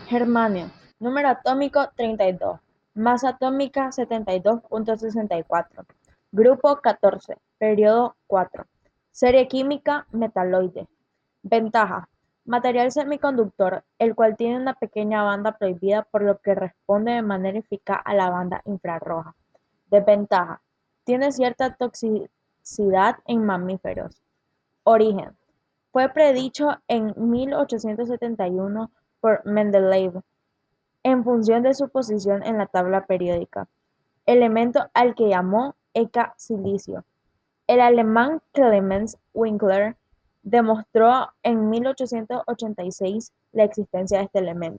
Germanio, número atómico 32, masa atómica 72,64, grupo 14, periodo 4, serie química metaloide. Ventaja: material semiconductor, el cual tiene una pequeña banda prohibida por lo que responde de manera eficaz a la banda infrarroja. Desventaja: tiene cierta toxicidad en mamíferos. Origen: fue predicho en 1871 por Mendeleev en función de su posición en la tabla periódica, elemento al que llamó Eka-silicio. El alemán Clemens Winkler demostró en 1886 la existencia de este elemento.